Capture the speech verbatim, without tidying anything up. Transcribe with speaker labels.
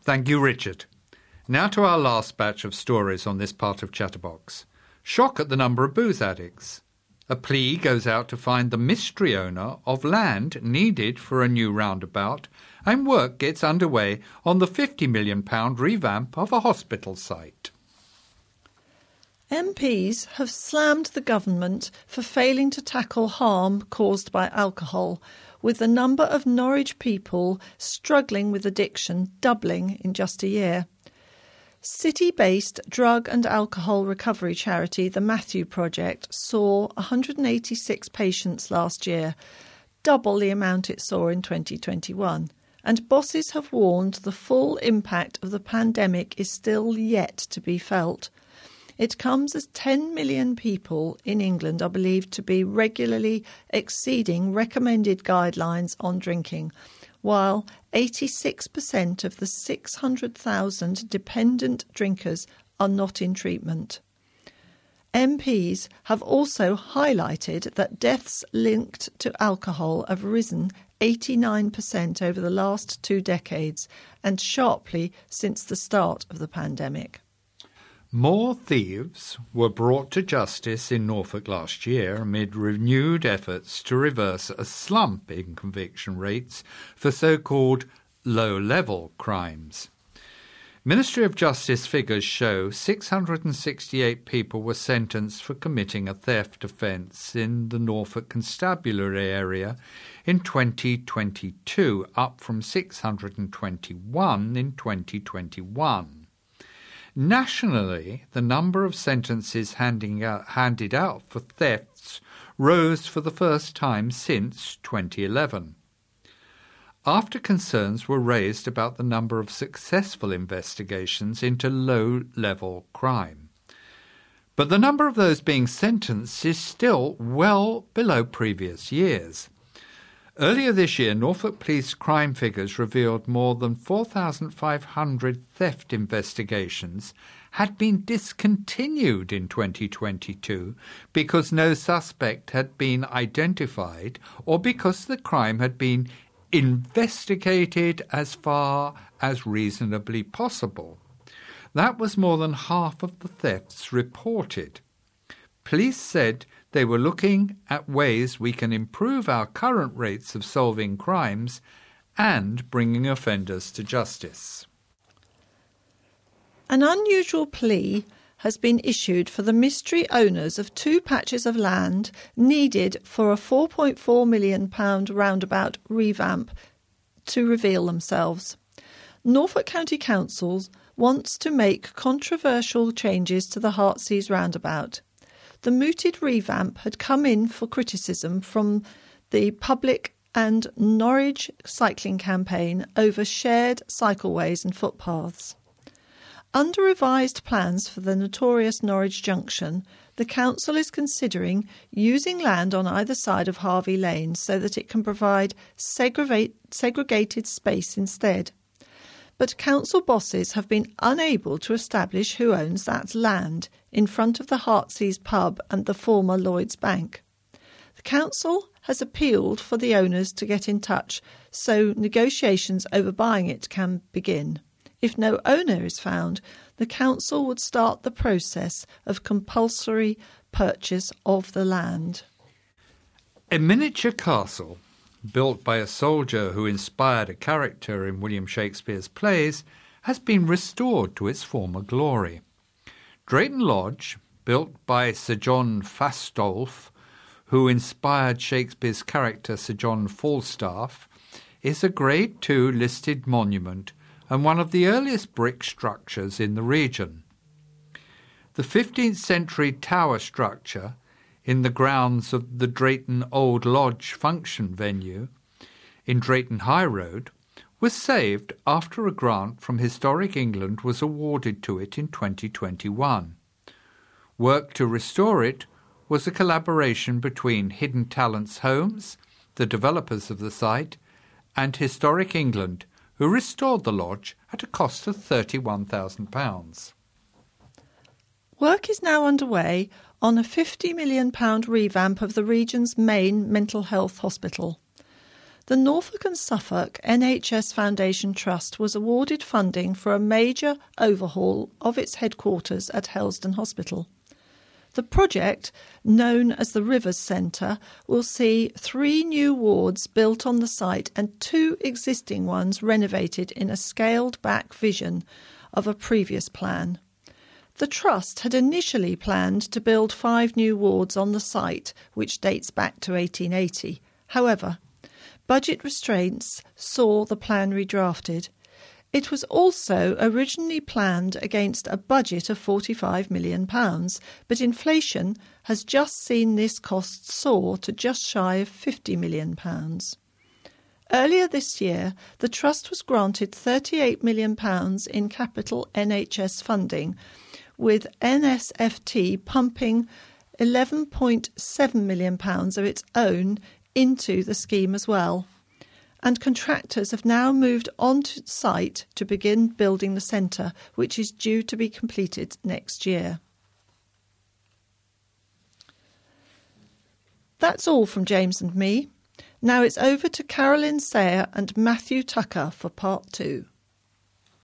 Speaker 1: Thank you, Richard. Now to our last batch of stories on this part of Chatterbox. Shock at the number of booze addicts. A plea goes out to find the mystery owner of land needed for a new roundabout, and work gets underway on the fifty million pounds revamp of a hospital site.
Speaker 2: M Ps have slammed the government for failing to tackle harm caused by alcohol, with the number of Norwich people struggling with addiction doubling in just a year. City-based drug and alcohol recovery charity The Matthew Project saw one hundred eighty-six patients last year, double the amount it saw in twenty twenty-one. And bosses have warned the full impact of the pandemic is still yet to be felt. It comes as ten million people in England are believed to be regularly exceeding recommended guidelines on drinking, while eighty-six percent of the six hundred thousand dependent drinkers are not in treatment. M Ps have also highlighted that deaths linked to alcohol have risen eighty-nine percent over the last two decades and sharply since the start of the pandemic.
Speaker 1: More thieves were brought to justice in Norfolk last year amid renewed efforts to reverse a slump in conviction rates for so-called low-level crimes. Ministry of Justice figures show six hundred sixty-eight people were sentenced for committing a theft offence in the Norfolk Constabulary area in twenty twenty-two, up from six hundred twenty-one in twenty twenty-one. Nationally, the number of sentences handing out, handed out for thefts rose for the first time since twenty eleven. After concerns were raised about the number of successful investigations into low-level crime. But the number of those being sentenced is still well below previous years. Earlier this year, Norfolk Police crime figures revealed more than four thousand five hundred theft investigations had been discontinued in twenty twenty-two because no suspect had been identified or because the crime had been investigated as far as reasonably possible. That was more than half of the thefts reported. Police said they were looking at ways we can improve our current rates of solving crimes and bringing offenders to justice.
Speaker 2: An unusual plea has been issued for the mystery owners of two patches of land needed for a four point four million pounds roundabout revamp to reveal themselves. Norfolk County Council wants to make controversial changes to the Heartsease roundabout. The mooted revamp had come in for criticism from the public and Norwich cycling campaign over shared cycleways and footpaths. Under revised plans for the notorious Norwich Junction, the council is considering using land on either side of Harvey Lane so that it can provide segregate, segregated space instead. But council bosses have been unable to establish who owns that land in front of the Heartsease pub and the former Lloyds Bank. The council has appealed for the owners to get in touch so negotiations over buying it can begin. If no owner is found, the council would start the process of compulsory purchase of the land.
Speaker 1: A miniature castle, built by a soldier who inspired a character in William Shakespeare's plays, has been restored to its former glory. Drayton Lodge, built by Sir John Fastolf, who inspired Shakespeare's character Sir John Falstaff, is a Grade two listed monument and one of the earliest brick structures in the region. The fifteenth century tower structure in the grounds of the Drayton Old Lodge function venue in Drayton High Road was saved after a grant from Historic England was awarded to it in twenty twenty-one. Work to restore it was a collaboration between Hidden Talents Homes, the developers of the site, and Historic England, who restored the lodge at a cost of thirty-one thousand pounds.
Speaker 2: Work is now underway on a fifty million pounds revamp of the region's main mental health hospital. the Norfolk and Suffolk N H S Foundation Trust was awarded funding for a major overhaul of its headquarters at Helston Hospital. The project, known as the Rivers Centre, will see three new wards built on the site and two existing ones renovated in a scaled-back vision of a previous plan. The Trust had initially planned to build five new wards on the site, which dates back to eighteen eighty. However, budget restraints saw the plan redrafted. It was also originally planned against a budget of forty-five million pounds, but inflation has just seen this cost soar to just shy of fifty million pounds. Earlier this year, the Trust was granted thirty-eight million pounds in capital N H S funding, with N S F T pumping eleven point seven million pounds of its own into the scheme as well. And contractors have now moved onto site to begin building the centre, which is due to be completed next year. That's all from James and me. Now it's over to Carolyn Sayer and Matthew Tucker for part two.